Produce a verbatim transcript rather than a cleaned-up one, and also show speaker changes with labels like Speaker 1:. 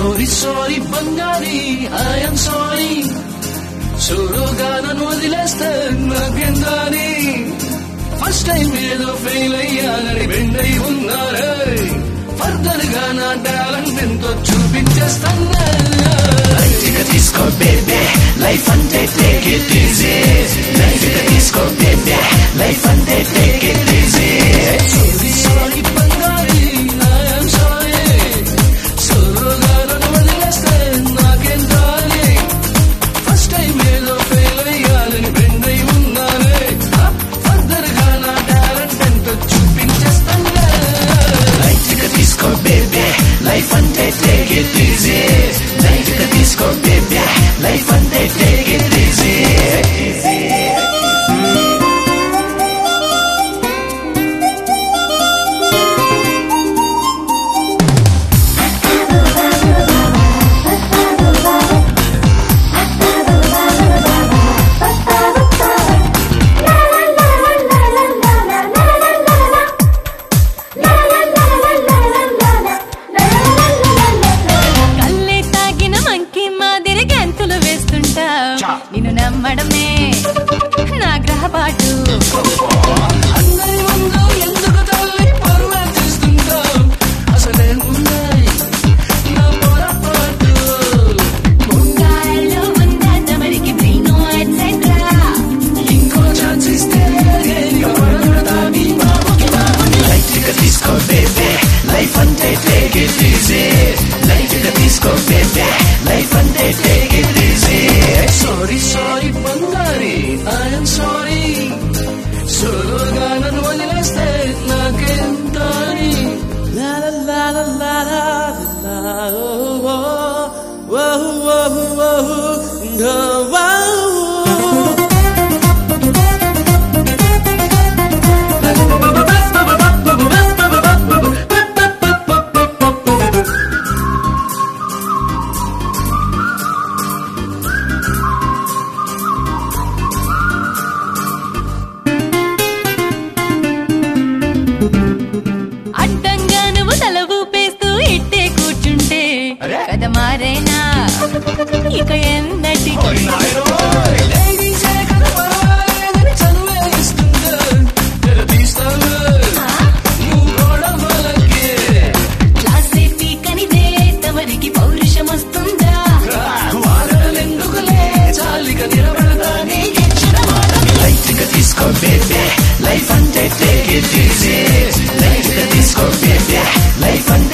Speaker 1: sorry sorry బంగారి I'm sorry సోలోగా నన్ను వదిలేస్తే నాకెందాని ఫస్ట్ టైం ఏదో ఫెయిల్ అయ్యానని బెండై ఉన్నారే ఫర్దర్ గా నా టాలెంట్ ఎంతో చూపించేస్తాను తీసుకో బేబీ లైఫ్ అంటే టేక్ ఇట్ ఈజీ లైఫ్ తీసుకో బేబీ లైఫ్ అంటే take it easy sorry sorry బంగారి ఐఎమ్ సారీ సోలోగా నన్ను వదిలేస్తే నాకెందాని ఫస్ట్ టైం ఏదో ఫెయిల్ అయ్యానని బెండై ఉన్నారే ఫర్దర్ గా నా టాలెంట్ ఎంతో చూపించేస్తాను తీసుకో బేబీ లైఫ్ అంటే టేక్ ఇట్ ఈజీ లైఫ్ తీసుకో బేబీ లైఫ్ అంటే టేక్ ఇట్ ఈజీ
Speaker 2: నిన్ను నమ్మడమే నా గ్రహపాటు
Speaker 1: అందరి ముందు ఎందుకు తల్లి పరువే తీస్తుంటావు అసలే ఉన్నాయి నా పొరపాటు
Speaker 2: ముంగాల్లో ఉందా తమరికి బ్రెయిన్ ఎట్సెట్రా
Speaker 1: ఇంకో ఛాన్స్ ఇస్తే నీ బాబుకి బాబుని లైట్ గా తీసుకో బేబీ లైఫ్ అంటే టేక్ ఇట్ ఈజీ లైట్ గా తీసుకో బేబీ లైఫ్ అంటే take it easy sorry sorry బంగారి ఐఎమ్ సారీ సోలోగా నన్ను వదిలేస్తే నాకెంత
Speaker 2: అడ్డంగా నువ్వు తల ఊపేస్తూ ఇట్టే కూర్చుంటే కథ మారేనా ఇక ఎన్నటికి క్లాసే పీకనిదే తమరికి పౌరుషం వస్తుందా
Speaker 1: తీసుకో బేబీ లైఫ్ అంటే టేక్ ఇట్ ఈజీ లైఫ్ తీసుకో బేబీ లైఫ్ అంటే